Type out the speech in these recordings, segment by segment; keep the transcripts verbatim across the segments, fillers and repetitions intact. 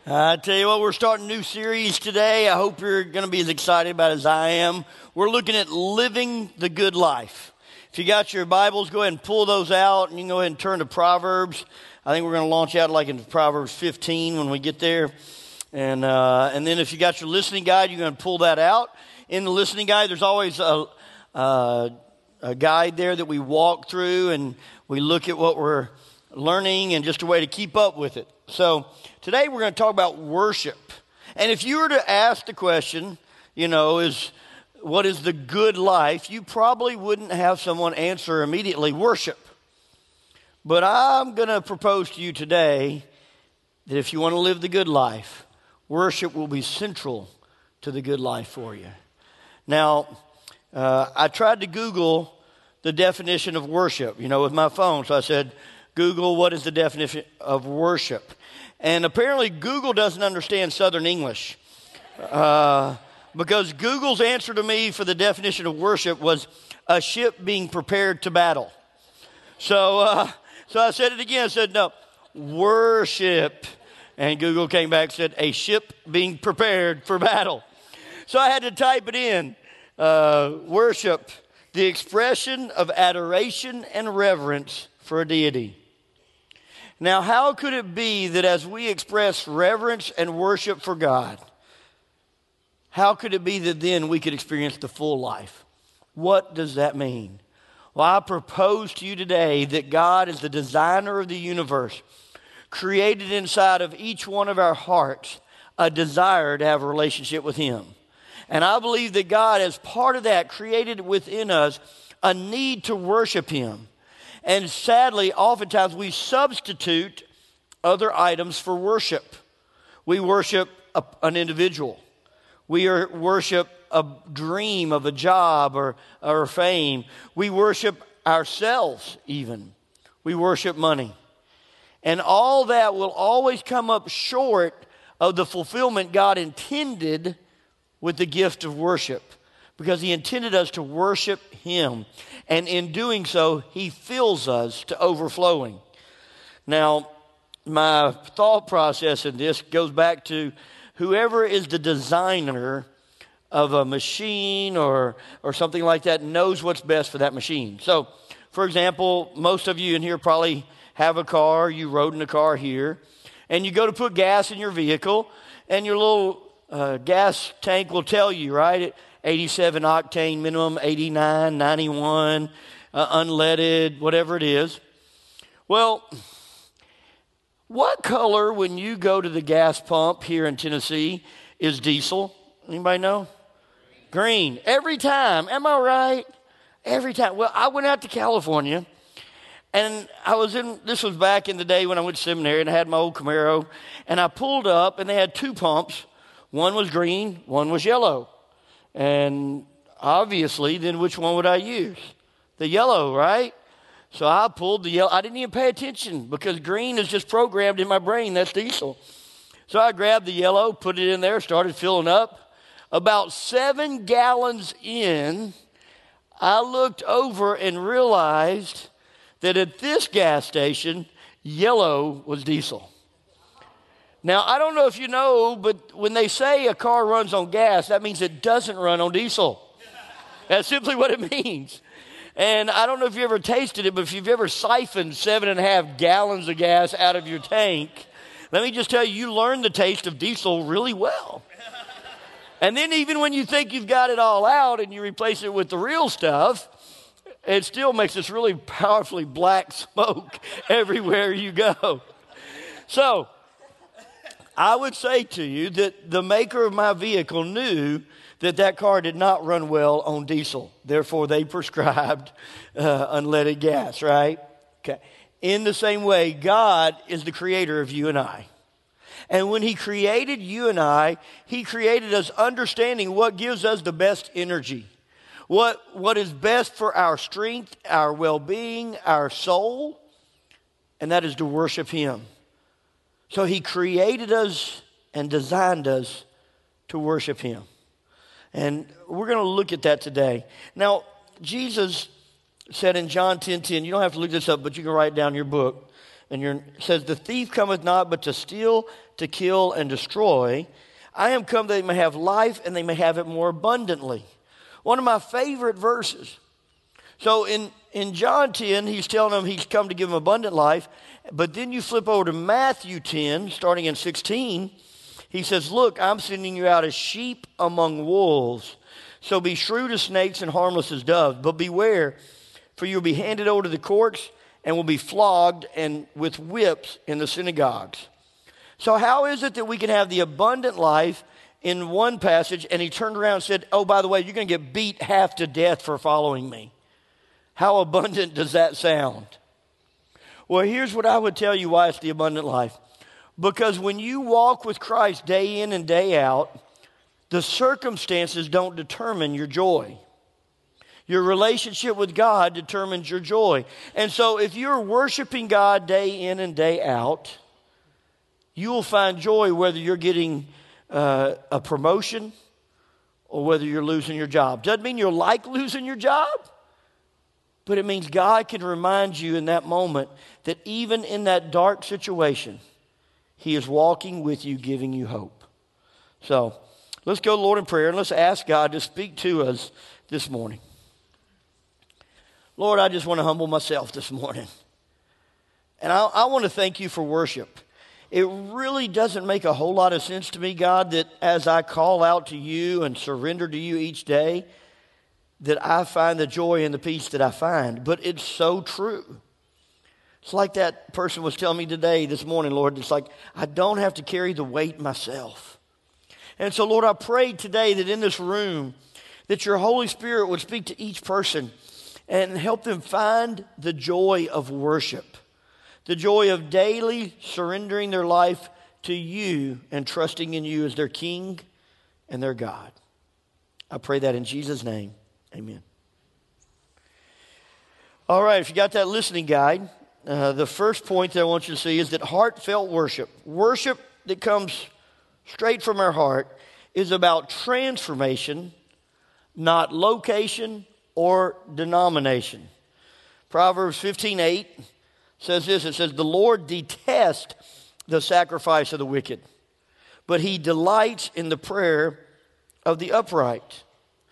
I tell you what, we're starting a new series today. I hope you're going to be as excited about it as I am. We're looking at living the good life. If you got your Bibles, go ahead and pull those out, and you can go ahead and turn to Proverbs. I think we're going to launch out like in Proverbs fifteen when we get there. And uh, and then if you got your listening guide, you're going to pull that out. In the listening guide, there's always a, a, a guide there that we walk through, and we look at what we're learning and just a way to keep up with it. So today we're going to talk about worship. And if you were to ask the question, you know, is what is the good life, you probably wouldn't have someone answer immediately, worship. But I'm going to propose to you today that if you want to live the good life, worship will be central to the good life for you. Now, uh, I tried to Google the definition of worship, you know, with my phone. So I said, Google, what is the definition of worship? And apparently Google doesn't understand Southern English. Uh, because Google's answer to me for the definition of worship was a ship being prepared to battle. So, uh, so I said it again. I said, no, worship. And Google came back and said, a ship being prepared for battle. So I had to type it in. Uh, worship, the expression of adoration and reverence for a deity. Now, how could it be that as we express reverence and worship for God, how could it be that then we could experience the full life? What does that mean? Well, I propose to you today that God is the designer of the universe, created inside of each one of our hearts a desire to have a relationship with Him. And I believe that God, as part of that, created within us a need to worship Him. And sadly, oftentimes we substitute other items for worship. We worship a, an individual. We are, worship a dream of a job or, or fame. We worship ourselves even. We worship money. And all that will always come up short of the fulfillment God intended with the gift of worship. Because He intended us to worship Him. And in doing so, He fills us to overflowing. Now, my thought process in this goes back to whoever is the designer of a machine or, or something like that knows what's best for that machine. So, for example, most of you in here probably have a car. You rode in a car here. And you go to put gas in your vehicle. And your little uh, gas tank will tell you, right? It, eighty-seven octane minimum, eighty-nine, ninety-one, uh, unleaded, whatever it is. Well, what color when you go to the gas pump here in Tennessee is diesel? Anybody know? Green. Every time. Am I right? Every time. Well, I went out to California, and I was in, this was back in the day when I went to seminary, and I had my old Camaro, and I pulled up, and they had two pumps. One was green, one was yellow. And obviously, then which one would I use? The yellow, right? So I pulled the yellow. I didn't even pay attention because green is just programmed in my brain. That's diesel. So I grabbed the yellow, put it in there, started filling up. About seven gallons in, I looked over and realized that at this gas station, yellow was diesel. Now, I don't know if you know, but when they say a car runs on gas, that means it doesn't run on diesel. That's simply what it means. And I don't know if you ever tasted it, but if you've ever siphoned seven and a half gallons of gas out of your tank, let me just tell you, you learn the taste of diesel really well. And then even when you think you've got it all out and you replace it with the real stuff, it still makes this really powerfully black smoke everywhere you go. So I would say to you that the maker of my vehicle knew that that car did not run well on diesel. Therefore, they prescribed uh, unleaded gas, right? Okay. In the same way, God is the creator of you and I. And when He created you and I, He created us understanding what gives us the best energy. What, what is best for our strength, our well-being, our soul. And that is to worship Him. So He created us and designed us to worship Him. And we're going to look at that today. Now, Jesus said in John ten ten, you don't have to look this up, but you can write it down in your book. and your, it says, the thief cometh not but to steal, to kill, and destroy. I am come that they may have life, and they may have it more abundantly. One of my favorite verses. So in, in John ten, he's telling them he's come to give them abundant life. But then you flip over to Matthew ten, starting in sixteen. He says, look, I'm sending you out as sheep among wolves. So be shrewd as snakes and harmless as doves. But beware, for you'll be handed over to the courts and will be flogged and with whips in the synagogues. So how is it that we can have the abundant life in one passage, and he turned around and said, oh, by the way, you're going to get beat half to death for following me? How abundant does that sound? Well, here's what I would tell you why it's the abundant life. Because when you walk with Christ day in and day out, the circumstances don't determine your joy. Your relationship with God determines your joy. And so if you're worshiping God day in and day out, you will find joy whether you're getting uh, a promotion or whether you're losing your job. Doesn't mean you're like losing your job, but it means God can remind you in that moment that even in that dark situation, He is walking with you, giving you hope. So let's go to the Lord in prayer and let's ask God to speak to us this morning. Lord, I just want to humble myself this morning. And I, I want to thank you for worship. It really doesn't make a whole lot of sense to me, God, that as I call out to you and surrender to you each day, that I find the joy and the peace that I find. But it's so true. It's like that person was telling me today, this morning, Lord. It's like, I don't have to carry the weight myself. And so, Lord, I pray today that in this room, that your Holy Spirit would speak to each person and help them find the joy of worship. The joy of daily surrendering their life to you and trusting in you as their King and their God. I pray that in Jesus' name. Amen. All right, if you got that listening guide, uh, the first point that I want you to see is that heartfelt worship, worship that comes straight from our heart, is about transformation, not location or denomination. Proverbs fifteen eight says this, it says, the Lord detests the sacrifice of the wicked, but He delights in the prayer of the upright.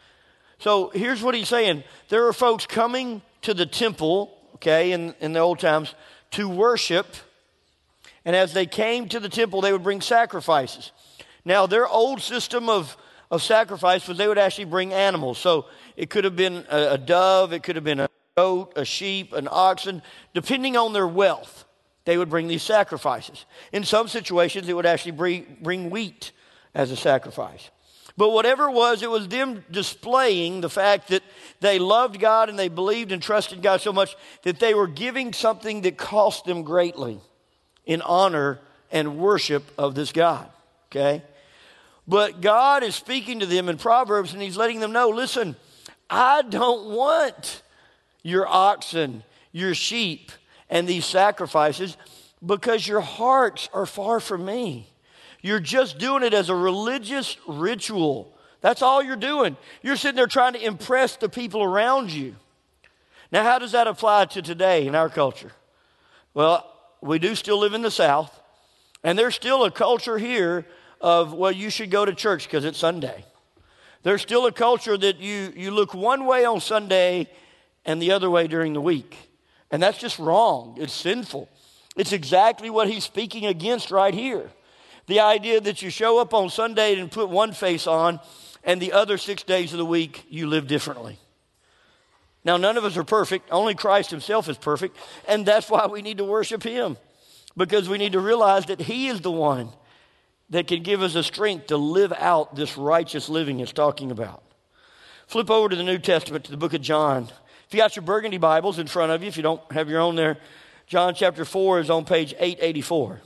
So here's what he's saying. There are folks coming to the temple, okay, in, in the old times, to worship. And as they came to the temple, they would bring sacrifices. Now, their old system of, of sacrifice was they would actually bring animals. So it could have been a, a dove, it could have been a goat, a sheep, an oxen. Depending on their wealth, they would bring these sacrifices. In some situations, it would actually bring, bring wheat as a sacrifice. But whatever it was, it was them displaying the fact that they loved God and they believed and trusted God so much that they were giving something that cost them greatly in honor and worship of this God, okay? But God is speaking to them in Proverbs and He's letting them know, listen, I don't want your oxen, your sheep, and these sacrifices because your hearts are far from me. You're just doing it as a religious ritual. That's all you're doing. You're sitting there trying to impress the people around you. Now, how does that apply to today in our culture? Well, we do still live in the South, and there's still a culture here of, well, you should go to church because it's Sunday. There's still a culture that you, you look one way on Sunday and the other way during the week. And that's just wrong. It's sinful. It's exactly what he's speaking against right here. The idea that you show up on Sunday and put one face on, and the other six days of the week you live differently. Now, none of us are perfect. Only Christ Himself is perfect. And that's why we need to worship Him. Because we need to realize that He is the one that can give us the strength to live out this righteous living it's talking about. Flip over to the New Testament, to the book of John. If you got your burgundy Bibles in front of you, if you don't have your own there, John chapter four is on page eight eighty-four.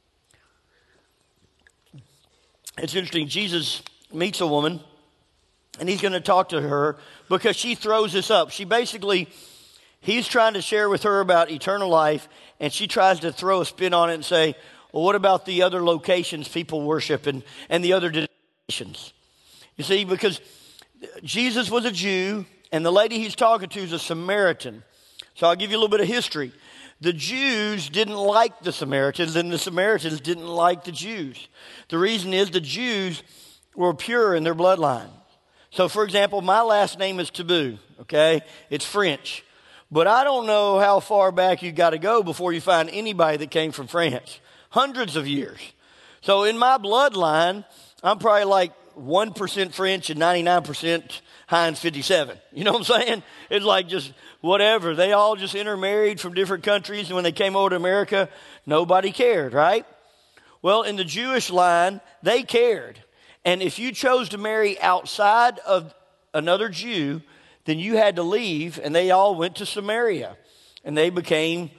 It's interesting. Jesus meets a woman, and He's going to talk to her because she throws this up. She basically, He's trying to share with her about eternal life, and she tries to throw a spin on it and say, well, what about the other locations people worship and, and the other denominations? You see, because Jesus was a Jew, and the lady He's talking to is a Samaritan. So I'll give you a little bit of history. The Jews didn't like the Samaritans, and the Samaritans didn't like the Jews. The reason is the Jews were pure in their bloodline. So, for example, my last name is Taboo, okay? It's French. But I don't know how far back you got to go before you find anybody that came from France. Hundreds of years. So in my bloodline, I'm probably like one percent French and ninety-nine percent Heinz fifty-seven. You know what I'm saying? It's like just whatever. They all just intermarried from different countries, and when they came over to America, nobody cared, right? Well, in the Jewish line, they cared. And if you chose to marry outside of another Jew, then you had to leave, and they all went to Samaria. And they became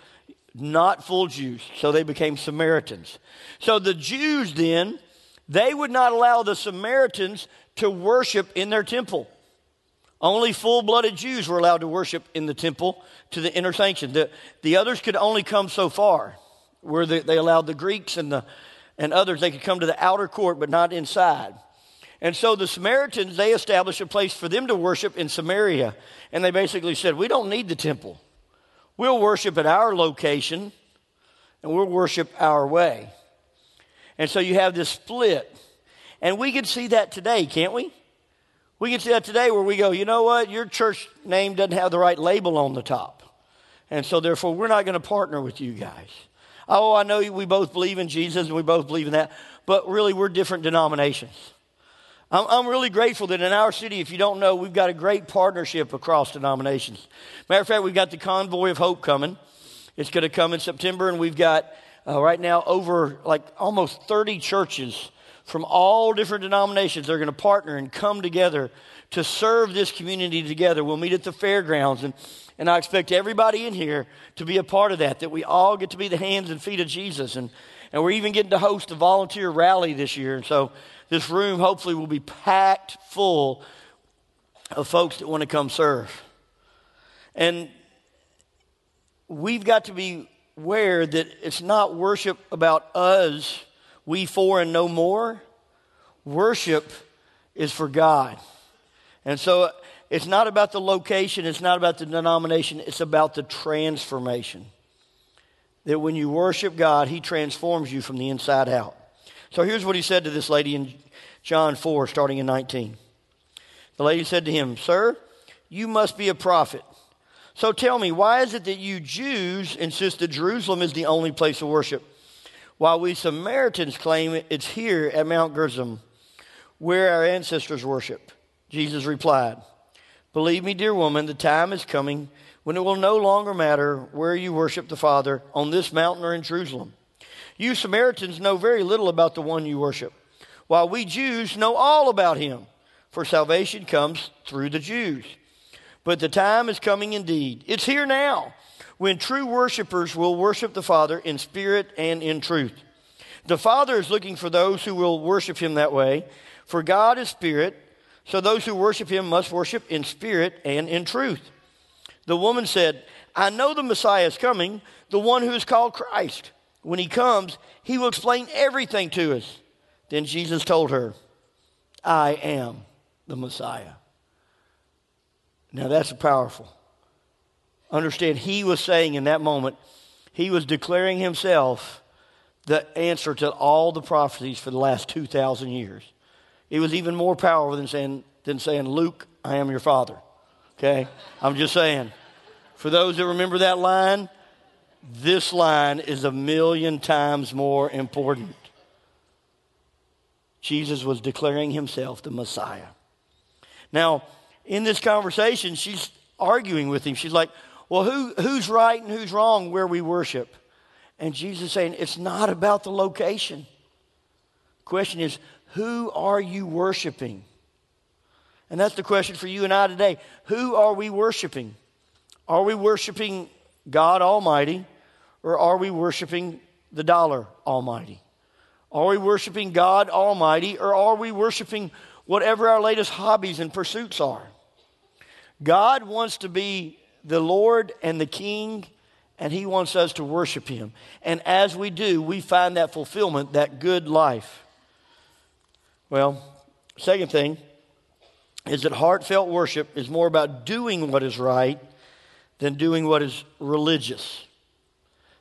not full Jews, so they became Samaritans. So the Jews then, they would not allow the Samaritans to worship in their temple. Only full-blooded Jews were allowed to worship in the temple to the inner sanctum. The, the others could only come so far, where they, they allowed the Greeks and the and others, they could come to the outer court, but not inside. And so the Samaritans, they established a place for them to worship in Samaria. And they basically said, we don't need the temple. We'll worship at our location, and we'll worship our way. And so you have this split. And we can see that today, can't we? We can see that today where we go, you know what? Your church name doesn't have the right label on the top. And so therefore, we're not going to partner with you guys. Oh, I know we both believe in Jesus and we both believe in that. But really, we're different denominations. I'm, I'm really grateful that in our city, if you don't know, we've got a great partnership across denominations. Matter of fact, we've got the Convoy of Hope coming. It's going to come in September, and we've got uh, right now over like almost thirty churches from all different denominations. They're going to partner and come together to serve this community together. We'll meet at the fairgrounds, and, and I expect everybody in here to be a part of that, that we all get to be the hands and feet of Jesus. And, and we're even getting to host a volunteer rally this year. And so this room hopefully will be packed full of folks that want to come serve. And we've got to be aware that it's not worship about us, we four and no more. Worship is for God. And so it's not about the location, it's not about the denomination, it's about the transformation. That when you worship God, He transforms you from the inside out. So here's what He said to this lady in John four, starting in nineteen. The lady said to Him, "Sir, you must be a prophet. So tell me, why is it that you Jews insist that Jerusalem is the only place of worship, while we Samaritans claim it's here at Mount Gerizim, where our ancestors worship?" Jesus replied, "Believe me, dear woman, the time is coming when it will no longer matter where you worship the Father, on this mountain or in Jerusalem. You Samaritans know very little about the one you worship, while we Jews know all about Him, for salvation comes through the Jews. But the time is coming indeed. It's here now, when true worshipers will worship the Father in spirit and in truth. The Father is looking for those who will worship Him that way, for God is spirit, so those who worship Him must worship in spirit and in truth." The woman said, "I know the Messiah is coming, the one who is called Christ. When He comes, He will explain everything to us." Then Jesus told her, "I am the Messiah." Now that's powerful. Understand, He was saying in that moment, He was declaring Himself the answer to all the prophecies for the last two thousand years. It was even more powerful than saying, than saying, "Luke, I am your father." Okay? I'm just saying. For those that remember that line, this line is a million times more important. Jesus was declaring Himself the Messiah. Now, in this conversation, she's arguing with Him. She's like, well, who, who's right and who's wrong where we worship? And Jesus is saying, it's not about the location. The question is, who are you worshiping? And that's the question for you and I today. Who are we worshiping? Are we worshiping God Almighty, or are we worshiping the dollar Almighty? Are we worshiping God Almighty, or are we worshiping whatever our latest hobbies and pursuits are? God wants to be the Lord and the King, and He wants us to worship Him. And as we do, we find that fulfillment, that good life. Well, second thing is that heartfelt worship is more about doing what is right than doing what is religious.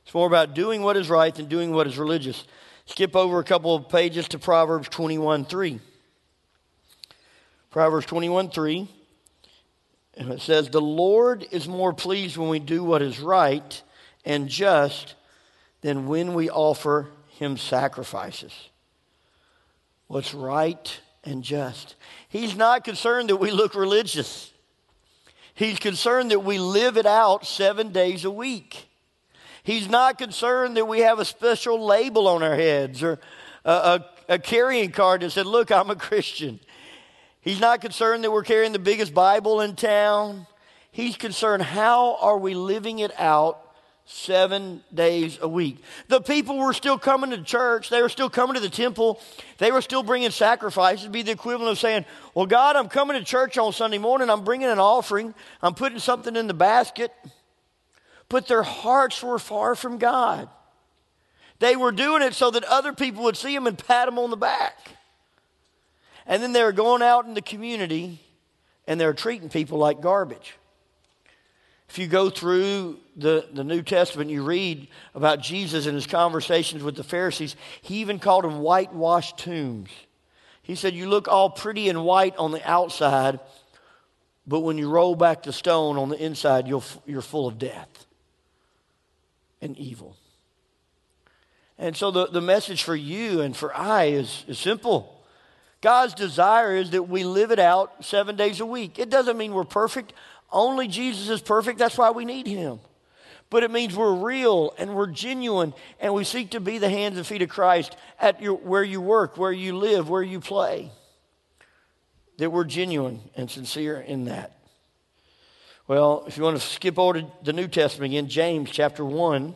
It's more about doing what is right than doing what is religious. Skip over a couple of pages to Proverbs twenty-one three. Proverbs twenty-one three. And it says, the Lord is more pleased when we do what is right and just than when we offer him sacrifices. What's right and just. He's not concerned that we look religious. He's concerned that we live it out seven days a week. He's not concerned that we have a special label on our heads or a, a, a carrying card that said, look, I'm a Christian. He's not concerned that we're carrying the biggest Bible in town. He's concerned, how are we living it out seven days a week? The people were still coming to church. They were still coming to the temple. They were still bringing sacrifices. It'd be the equivalent of saying, well, God, I'm coming to church on Sunday morning. I'm bringing an offering. I'm putting something in the basket. But their hearts were far from God. They were doing it so that other people would see them and pat them on the back. And then they were going out in the community and they were treating people like garbage. If you go through the, the New Testament, you read about Jesus and his conversations with the Pharisees. He even called them whitewashed tombs. He said, you look all pretty and white on the outside, but when you roll back the stone on the inside, you'll, you're full of death and evil. And so the, the message for you and for I is, is simple. God's desire is that we live it out seven days a week. It doesn't mean we're perfect. Only Jesus is perfect. That's why we need him. But it means we're real and we're genuine and we seek to be the hands and feet of Christ at your, where you work, where you live, where you play. That we're genuine and sincere in that. Well, if you want to skip over to the New Testament again, James chapter one,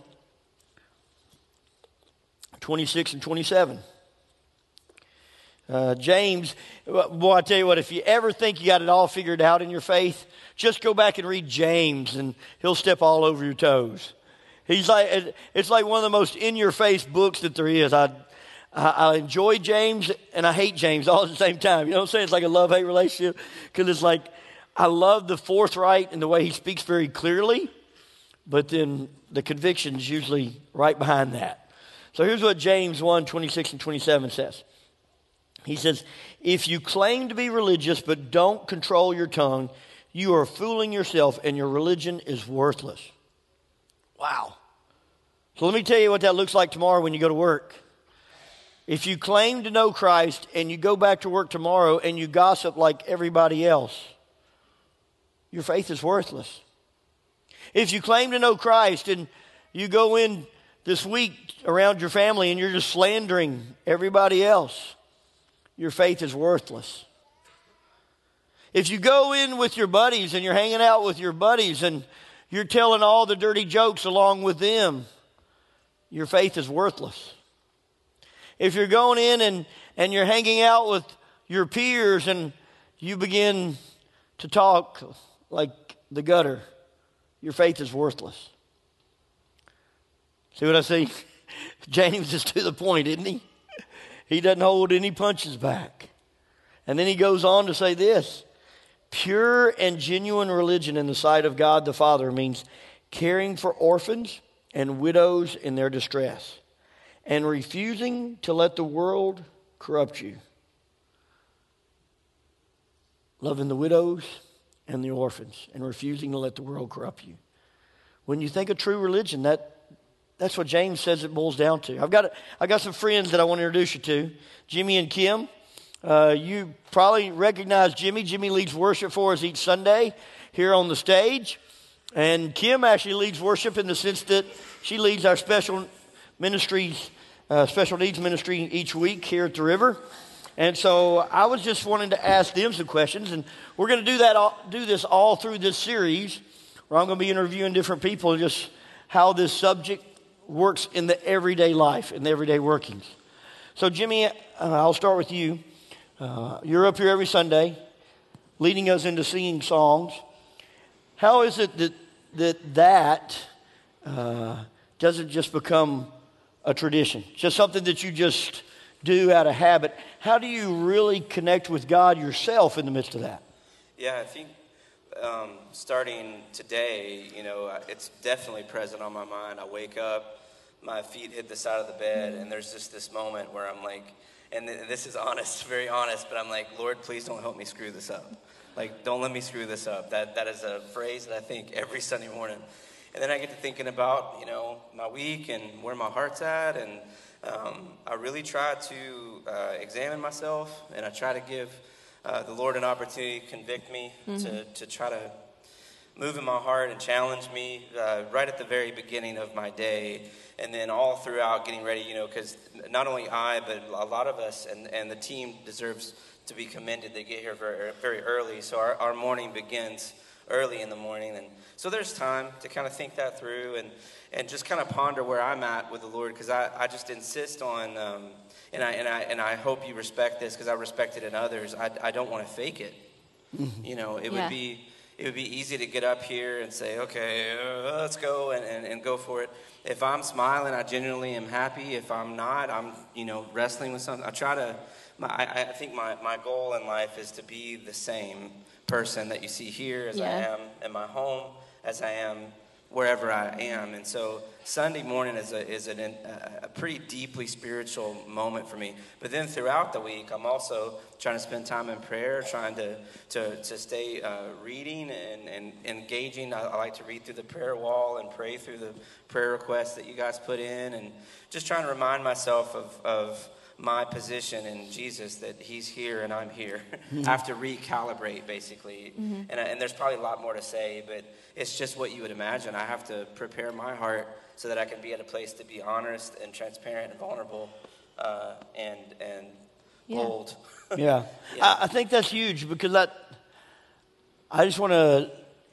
twenty-six and twenty-seven. Uh, James, boy, I tell you what, if you ever think you got it all figured out in your faith, just go back and read James and he'll step all over your toes. He's like, it's like one of the most in-your-face books that there is. I, I, I enjoy James and I hate James all at the same time. You know what I'm saying? It's like a love-hate relationship because it's like, I love the forthright and the way he speaks very clearly, but then the conviction is usually right behind that. So here's what James one, twenty-six and twenty-seven says. He says, if you claim to be religious but don't control your tongue, you are fooling yourself and your religion is worthless. Wow. So let me tell you what that looks like tomorrow when you go to work. If you claim to know Christ and you go back to work tomorrow and you gossip like everybody else, your faith is worthless. If you claim to know Christ and you go in this week around your family and you're just slandering everybody else, your faith is worthless. If you go in with your buddies and you're hanging out with your buddies and you're telling all the dirty jokes along with them, your faith is worthless. If you're going in and, and you're hanging out with your peers and you begin to talk like the gutter, your faith is worthless. See what I see? James is to the point, isn't he? He doesn't hold any punches back. And then he goes on to say this. Pure and genuine religion in the sight of God the Father means caring for orphans and widows in their distress and refusing to let the world corrupt you. Loving the widows and the orphans and refusing to let the world corrupt you. When you think of true religion, that That's what James says it boils down to. I've got I've got some friends that I want to introduce you to. Jimmy and Kim. Uh, you probably recognize Jimmy. Jimmy leads worship for us each Sunday here on the stage. And Kim actually leads worship in the sense that she leads our special ministries, uh, special needs ministry each week here at the River. And so I was just wanting to ask them some questions. And we're going to do that, all, do this all through this series where I'm going to be interviewing different people, just how this subject works in the everyday life, in the everyday workings. So Jimmy, uh, I'll start with you. Uh, you're up here every Sunday, leading us into singing songs. How is it that that, that uh, doesn't just become a tradition, just something that you just do out of habit? How do you really connect with God yourself in the midst of that? Yeah, I think um, starting today, you know, it's definitely present on my mind. I wake up my feet hit the side of the bed, and there's just this moment where I'm like, and th- this is honest, very honest, but I'm like, Lord, please don't help me screw this up. Like, don't let me screw this up. That That is a phrase that I think every Sunday morning. And then I get to thinking about, you know, my week and where my heart's at, and um, I really try to uh, examine myself, and I try to give uh, the Lord an opportunity to convict me, mm-hmm. to, to try to move in my heart and challenge me uh, right at the very beginning of my day, and then all throughout getting ready, you know, because not only I, but a lot of us, and, and the team deserves to be commended. They get here very, very early, so our, our morning begins early in the morning, and so there's time to kind of think that through and, and just kind of ponder where I'm at with the Lord, because I, I just insist on, um, and I and I and I hope you respect this, because I respect it in others. I, I don't want to fake it. Mm-hmm. You know, it yeah. would be it would be easy to get up here and say, okay, uh, let's go and, and, and go for it. If I'm smiling, I genuinely am happy. If I'm not, I'm, you know, wrestling with something. I try to, my, I, I think my, my goal in life is to be the same person that you see here as yeah. I am in my home, as I am wherever I am. And so Sunday morning is a is an, a, a pretty deeply spiritual moment for me. But then throughout the week, I'm also trying to spend time in prayer, trying to to, to stay uh, reading and, and engaging. I, I like to read through the prayer wall and pray through the prayer requests that you guys put in, and just trying to remind myself of, of my position in Jesus, that he's here and I'm here. Mm-hmm. I have to recalibrate, basically. Mm-hmm. And, and there's probably a lot more to say, but it's just what you would imagine. I have to prepare my heart so that I can be at a place to be honest and transparent and vulnerable uh, and and yeah. bold. yeah. yeah. I, I think that's huge, because that, I just want to,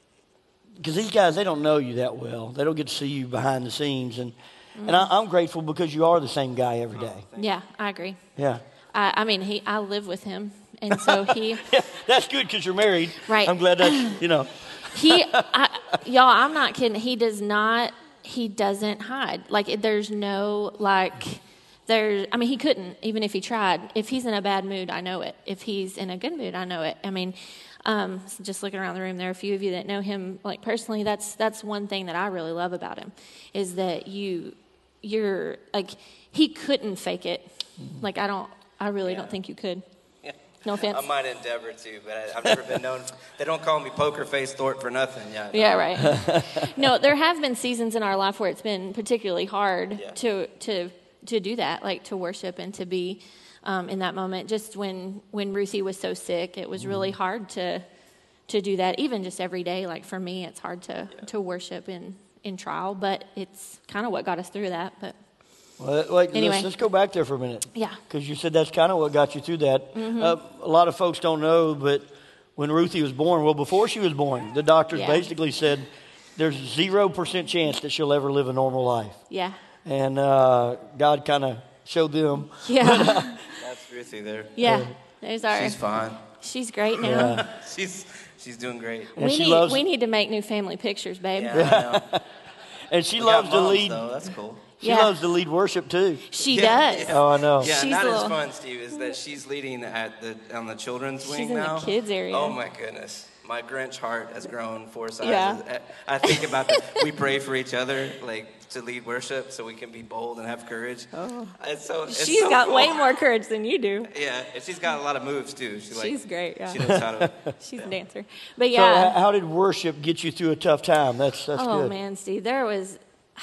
because these guys, they don't know you that well. They don't get to see you behind the scenes. And Mm-hmm. And I, I'm grateful because you are the same guy every day. Yeah, I agree. Yeah. I, I mean, he. I live with him, and so he. yeah, that's good because you're married. Right. I'm glad that's, you know. he, I, y'all, I'm not kidding. He does not, he doesn't hide. Like, there's no, like, there's, I mean, he couldn't, even if he tried. If he's in a bad mood, I know it. If he's in a good mood, I know it. I mean, Um, just looking around the room, there are a few of you that know him, like, personally. That's that's one thing that I really love about him, is that you, you're, like, he couldn't fake it. Mm-hmm. Like, I don't, I really yeah. don't think you could. Yeah. No offense. I might endeavor to, but I, I've never been known, they don't call me Poker Face Thorpe for nothing. Yeah, yeah right. No, there have been seasons in our life where it's been particularly hard yeah. to, to, to do that, like, to worship and to be Um, in that moment. Just when, when Ruthie was so sick, it was really hard to to do that. Even just every day, like for me, it's hard to, yeah. to worship in, in trial, but it's kind of what got us through that. But well, like, anyway. let's, let's go back there for a minute. Yeah. Because you said that's kind of what got you through that. Mm-hmm. Uh, a lot of folks don't know, but when Ruthie was born, well, before she was born, the doctors yeah. basically said there's zero percent chance that she'll ever live a normal life. Yeah. And uh, God kind of showed them. Yeah. But, uh, That's Ruthie there. Yeah. There's our. She's fine. She's great now. Yeah. she's she's doing great. And we she need loves, we need to make new family pictures, babe. Yeah, I know. And she we loves got to moms, lead. Though. That's cool. She yeah. loves to lead worship too. She yeah, does. Yeah. Oh, I know. Yeah, she's that little, is fun, Steve. Is that she's leading at the on the children's wing she's in now? The kids area. Oh my goodness, my Grinch heart has grown four sizes. Yeah. I think about that. We pray for each other, like, to lead worship, so we can be bold and have courage. Oh. It's so, it's she's so got cool. way more courage than you do. Yeah, and she's got a lot of moves too. She, like, she's great. Yeah. She knows how to. She's yeah. a dancer. But yeah. So, how did worship get you through a tough time? That's that's oh, good. Oh man, Steve, there was.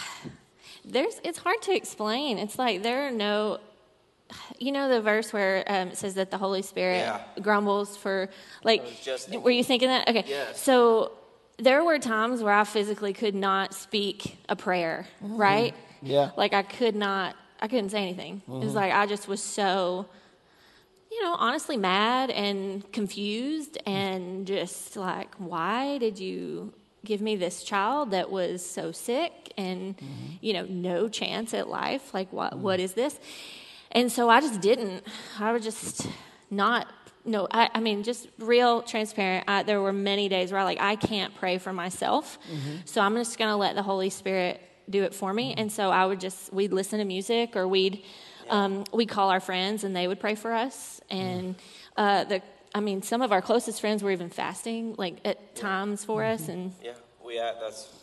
There's. It's hard to explain. It's like there are no. You know the verse where um, it says that the Holy Spirit yeah. grumbles for, like, just were you thinking that? Okay. Yes. So there were times where I physically could not speak a prayer, mm-hmm. right? Yeah. Like I could not, I couldn't say anything. Mm-hmm. It was like I just was so, you know, honestly mad and confused and just like, why did you give me this child that was so sick and, mm-hmm. you know, no chance at life? Like, what? Mm-hmm. What is this? And so I just didn't. I was just not, no, I, I mean, just real transparent. I, there were many days where I like, I can't pray for myself. Mm-hmm. So I'm just going to let the Holy Spirit do it for me. Mm-hmm. And so I would just, we'd listen to music or we'd, yeah. um, we'd call our friends and they would pray for us. And uh, the, I mean, some of our closest friends were even fasting, like at yeah. times for mm-hmm. us. And yeah, we, uh, that's,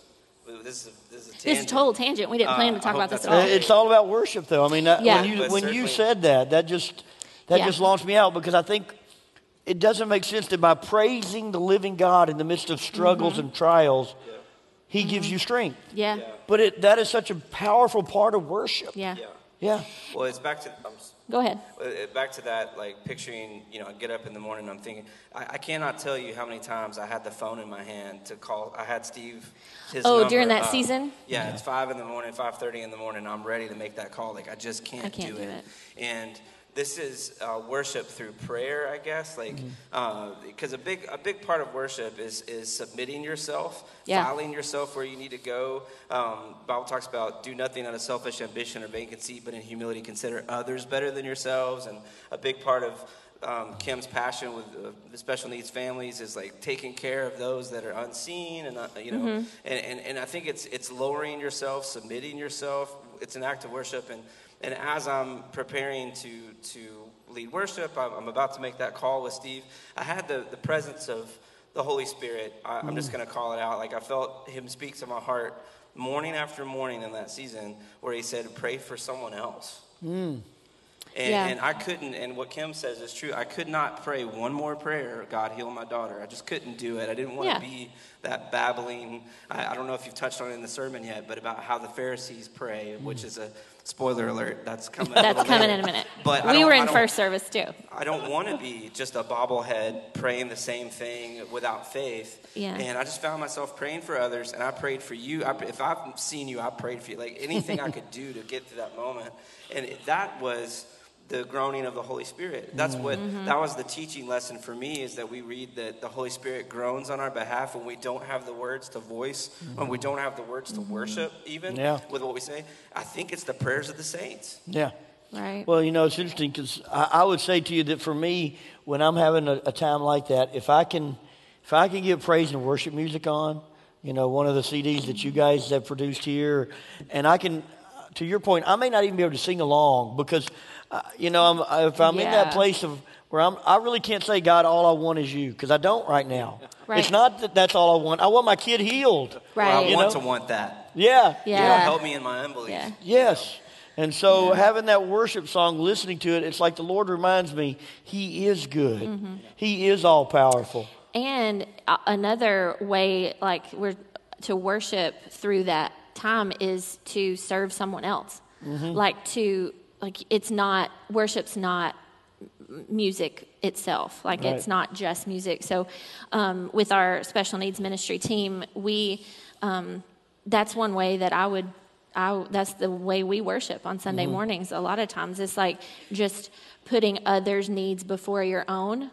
This is a, this is a tangent. This is a total tangent. We didn't Uh, plan to I talk hope about this that's at all. okay. It's all about worship, though. I mean, that, Yeah. when you But when you certainly- said that, that just that Yeah. just launched me out because I think it doesn't make sense that by praising the living God in the midst of struggles Mm-hmm. and trials, He gives you strength. Yeah. But it, that is such a powerful part of worship. Yeah. Yeah. Yeah. Well, it's back to um, Go ahead. uh, back to that, like picturing, you know, I get up in the morning, I'm thinking, I, I cannot tell you how many times I had the phone in my hand to call. I had Steve. His Oh, number during that up. season? Yeah, it's five in the morning, five thirty in the morning. I'm ready to make that call. Like I just can't, I can't do, do it. it. And this is uh, worship through prayer, I guess. Like, because a big a big part of worship is is submitting yourself, Yeah. filing yourself where you need to go. Um, Bible talks about do nothing out of selfish ambition or vain conceit, but in humility consider others better than yourselves. And a big part of um, Kim's passion with uh, the special needs families is like taking care of those that are unseen, and uh, you know, and, and and I think it's it's lowering yourself, submitting yourself. It's an act of worship, and and as I'm preparing to to lead worship, I'm, I'm about to make that call with Steve. I had the the presence of the Holy Spirit. I, I'm just going to call it out. Like I felt Him speak to my heart morning after morning in that season, where He said, "Pray for someone else." Mm. And, Yeah. and I couldn't, and what Kim says is true, I could not pray one more prayer, God heal my daughter. I just couldn't do it. I didn't want Yeah. to be that babbling. I, I don't know if you've touched on it in the sermon yet, but about how the Pharisees pray, which is a spoiler alert. That's coming a That's little coming later. in a minute. But I we don't- were I in don't- first service too. I don't want to be just a bobblehead praying the same thing without faith. Yeah. And I just found myself praying for others, and I prayed for you. I, if I've seen you, I prayed for you. Like anything I could do to get to that moment. And it, that was the groaning of the Holy Spirit. That's what, that was the teaching lesson for me, is that we read that the Holy Spirit groans on our behalf when we don't have the words to voice, when we don't have the words to worship even Yeah. with what we say. I think it's the prayers of the saints. Yeah. Right. Well, you know, it's interesting because I, I would say to you that for me, when I'm having a, a time like that, if I can, if I can get praise and worship music on, you know, one of the C Ds that you guys have produced here, and I can, to your point, I may not even be able to sing along because, uh, you know, I'm, if I'm in that Yeah. place of where I'm, I really can't say, God, all I want is you, because I don't right now. Right. It's not that that's all I want. I want my kid healed. Right. Well, I You want know? to want that. Yeah. Yeah. You know, help me in my unbelief. Yeah. Yes. And so having that worship song, listening to it, it's like the Lord reminds me, He is good. Mm-hmm. He is all powerful. And uh, another way, like we're to worship through that time, is to serve someone else. Like to, like it's not worship's not m- music itself. Like Right. it's not just music. So, um, with our special needs ministry team, we um, that's one way that I would. I, that's the way we worship on Sunday mornings. A lot of times, it's like just putting others' needs before your own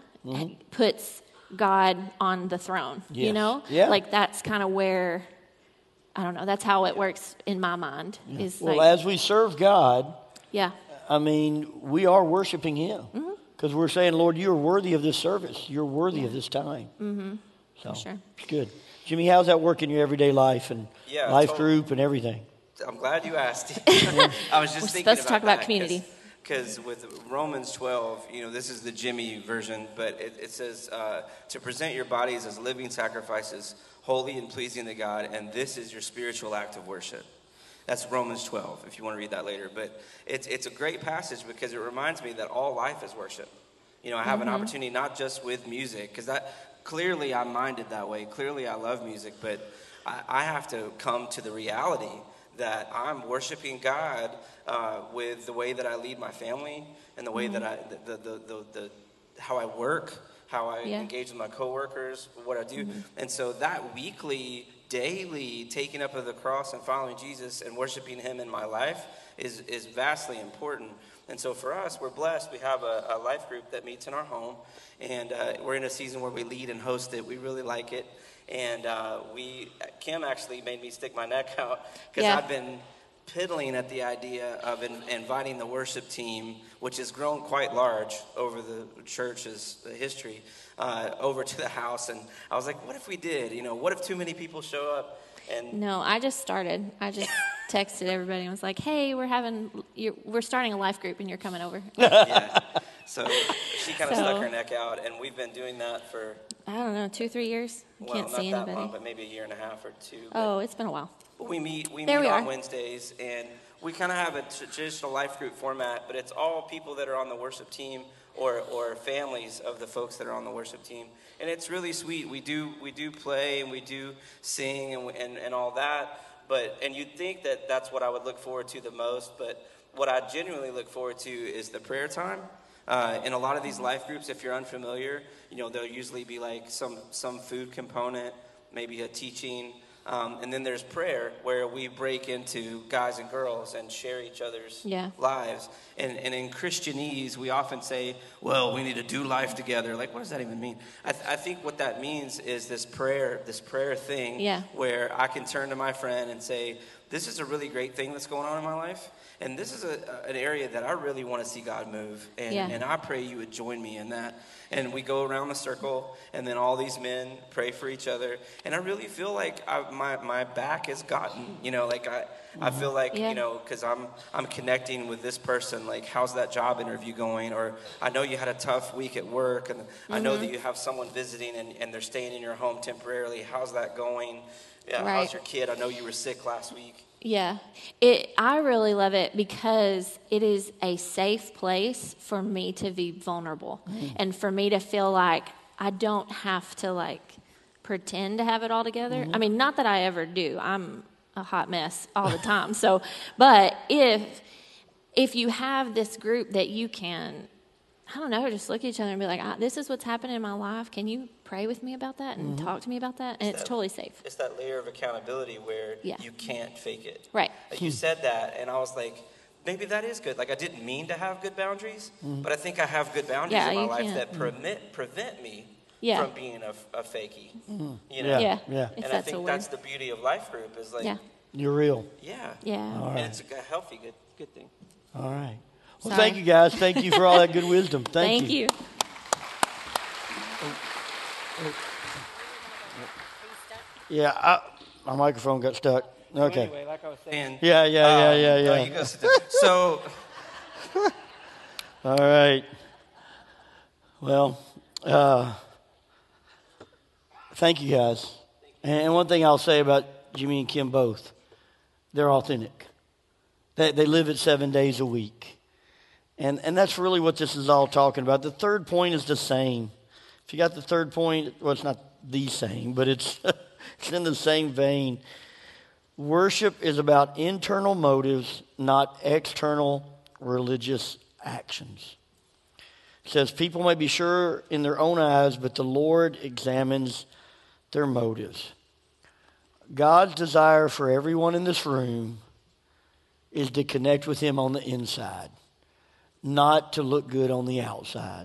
puts God on the throne. You Yes. know, Yeah. like that's kind of where I don't know. That's how it works in my mind. Is Well, like, as we serve God, yeah, I mean, we are worshiping Him. Mm-hmm. Because we're saying, Lord, you're worthy of this service. You're worthy of this time. Mm-hmm. So, sure. it's good. Jimmy, how's that work in your everyday life and Yeah, life totally. group and everything? I'm glad you asked. I was just We're thinking supposed to talk about that, community. Because with Romans twelve, you know, this is the Jimmy version, but it, it says uh, to present your bodies as living sacrifices, holy and pleasing to God, and this is your spiritual act of worship. That's Romans twelve, if you want to read that later. But it's it's a great passage because it reminds me that all life is worship. You know, I have an opportunity not just with music, because that clearly I'm minded that way. Clearly I love music, but I, I have to come to the reality that I'm worshiping God uh, with the way that I lead my family and the way that I, the, the, the, the, how I work, how I Yeah. engage with my coworkers, what I do. And so that weekly, daily taking up of the cross and following Jesus and worshiping Him in my life is, is vastly important. And so for us, we're blessed. We have a, a life group that meets in our home, and uh, we're in a season where we lead and host it. We really like it. And uh, we, Kim actually made me stick my neck out because Yeah. I've been piddling at the idea of in, inviting the worship team, which has grown quite large over the church's history, uh, over to the house. And I was like, what if we did? You know, what if too many people show up? And No, I just started. I just texted everybody and was like, "Hey, we're having, you're, we're starting a life group, and you're coming over." yeah. So she kind of So- stuck her neck out, and we've been doing that for, I don't know, two, three years. I well, can't not see that anybody. long, but maybe a year and a half or two. But Oh, it's been a while. we meet, we There meet we on are. Wednesdays, and we kind of have a traditional life group format, but it's all people that are on the worship team or or families of the folks that are on the worship team, and it's really sweet. We do we do play and we do sing and we, and, and all that, but and you'd think that that's what I would look forward to the most, but what I genuinely look forward to is the prayer time. Uh, in a lot of these life groups, if you're unfamiliar, you know, there'll usually be like some some food component, maybe a teaching. Um, and then there's prayer, where we break into guys and girls and share each other's Yeah. lives. And, and in Christianese, we often say, well, we need to do life together. Like, what does that even mean? I, th- I think what that means is this prayer, this prayer thing, Yeah. where I can turn to my friend and say, this is a really great thing that's going on in my life. And this is a, an area that I really want to see God move. And, Yeah. and I pray you would join me in that. And we go around the circle, and then all these men pray for each other. And I really feel like I, my my back is gotten, you know, like I, I feel like, Yeah. you know, because I'm, I'm connecting with this person, like, how's that job interview going? Or I know you had a tough week at work, and I know that you have someone visiting, and, and they're staying in your home temporarily. How's that going? Yeah, Right. how's your kid? I know you were sick last week. Yeah, it. I really love it because it is a safe place for me to be vulnerable and for me to feel like I don't have to like pretend to have it all together. I mean, not that I ever do. I'm a hot mess all the time. So, but if if you have this group that you can, I don't know, just look at each other and be like, ah, "This is what's happening in my life. Can you pray with me about that and talk to me about that?" And it's that- totally safe. It's that layer of accountability where Yeah. you can't fake it. Right. Like you said that, and I was like, maybe that is good. Like, I didn't mean to have good boundaries, but I think I have good boundaries Yeah, in my you life can't. that prevent prevent me Yeah. from being a, a fakie. You Yeah. know? Yeah. yeah. If And I that's a think word. that's the beauty of life group is like, Yeah. You're real. yeah, Yeah. and it's a healthy, good good thing. All right. Well, Sorry. thank you, guys. Thank you for all that good wisdom. Thank, Thank you. Yeah, I, my microphone got stuck. Okay. Anyway, like I was saying. Yeah, yeah, yeah, um, yeah, no, yeah. you go sit down. So. All right. Well, uh, thank you, guys. And one thing I'll say about Jimmy and Kim both, they're authentic. They, they live it seven days a week. And, and that's really what this is all talking about. The third point is the same. If you got the third point, well, it's not the same, but it's, it's in the same vein. Worship is about internal motives, not external religious actions. It says, people may be sure in their own eyes, but the Lord examines their motives. God's desire for everyone in this room is to connect with Him on the inside, not to look good on the outside.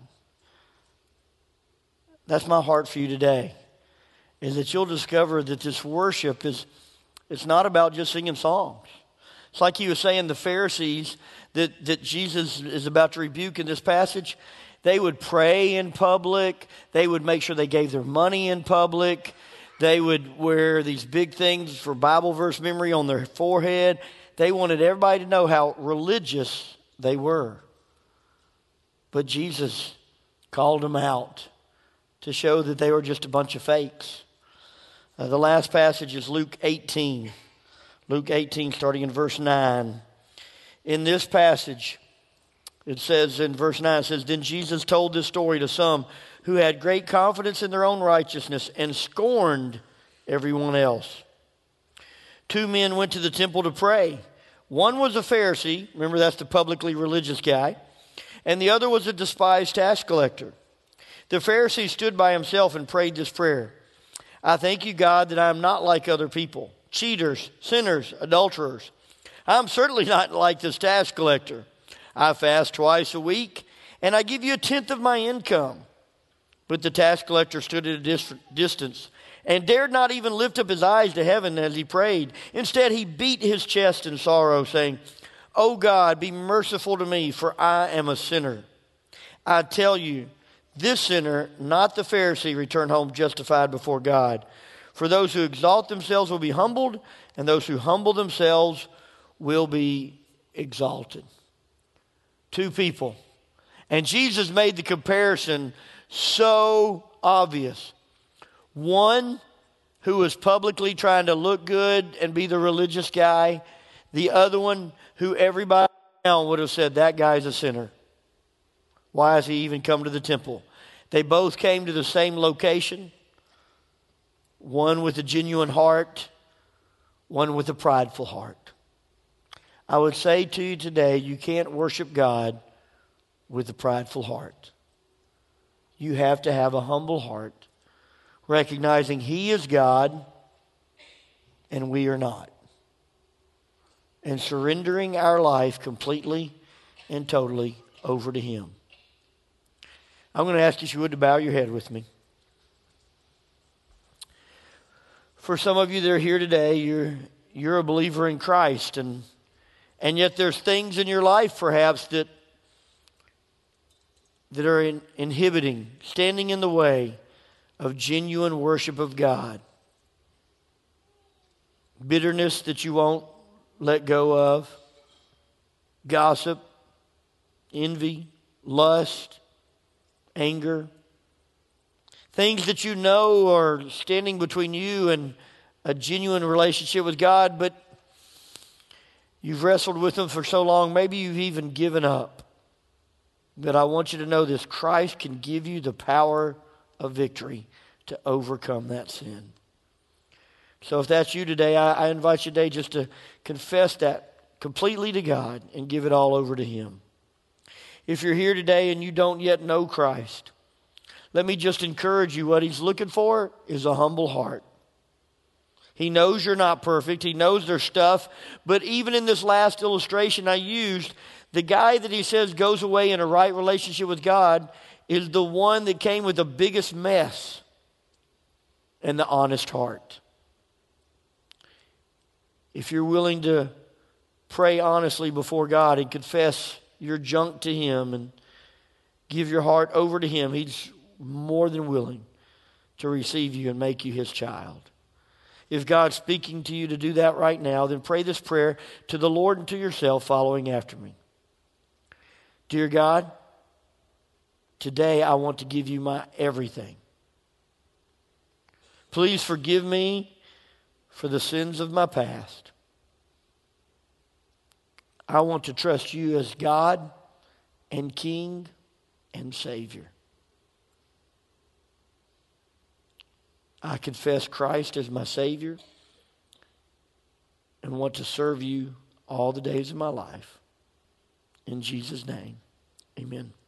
That's my heart for you today, is that you'll discover that this worship is, it's not about just singing songs. It's like he was saying, the Pharisees that, that Jesus is about to rebuke in this passage, they would pray in public. They would make sure they gave their money in public. They would wear these big things for Bible verse memory on their forehead. They wanted everybody to know how religious they were. But Jesus called them out to show that they were just a bunch of fakes. Uh, the last passage is Luke eighteen. Luke eighteen, starting in verse nine. In this passage, it says in verse nine, it says, Then Jesus told this story to some who had great confidence in their own righteousness and scorned everyone else. Two men went to the temple to pray. One was a Pharisee, remember that's the publicly religious guy, and the other was a despised tax collector. The Pharisee stood by himself and prayed this prayer. I thank you, God, that I am not like other people, cheaters, sinners, adulterers. I'm certainly not like this tax collector. I fast twice a week, and I give you a tenth of my income. But the tax collector stood at a dis- distance and dared not even lift up his eyes to heaven as he prayed. Instead, he beat his chest in sorrow, saying, O God, be merciful to me, for I am a sinner. I tell you, this sinner, not the Pharisee, returned home justified before God. For those who exalt themselves will be humbled, and those who humble themselves will be exalted. Two people. And Jesus made the comparison so obvious. One who was publicly trying to look good and be the religious guy. The other one who everybody around would have said, that guy's a sinner. Why has he even come to the temple? They both came to the same location. One with a genuine heart, one with a prideful heart. I would say to you today, you can't worship God with a prideful heart. You have to have a humble heart, recognizing He is God and we are not. And surrendering our life completely and totally over to Him. I'm going to ask you if you would to bow your head with me. For some of you that are here today, you're you're a believer in Christ, and and yet there's things in your life perhaps that that are in, inhibiting, standing in the way of genuine worship of God. Bitterness that you won't let go of, gossip, envy, lust, anger, things that you know are standing between you and a genuine relationship with God, but you've wrestled with them for so long, maybe you've even given up. But I want you to know this, Christ can give you the power of victory to overcome that sin. So if that's you today, I, I invite you today just to confess that completely to God and give it all over to Him. If you're here today and you don't yet know Christ, let me just encourage you, what He's looking for is a humble heart. He knows you're not perfect. He knows there's stuff. But even in this last illustration I used, the guy that He says goes away in a right relationship with God is the one that came with the biggest mess and the honest heart. If you're willing to pray honestly before God and confess your junk to Him and give your heart over to Him, He's more than willing to receive you and make you His child. If God's speaking to you to do that right now, then pray this prayer to the Lord and to yourself following after me. Dear God, today I want to give you my everything. Please forgive me for the sins of my past. I want to trust you as God and King and Savior. I confess Christ as my Savior and want to serve you all the days of my life. In Jesus' name, amen.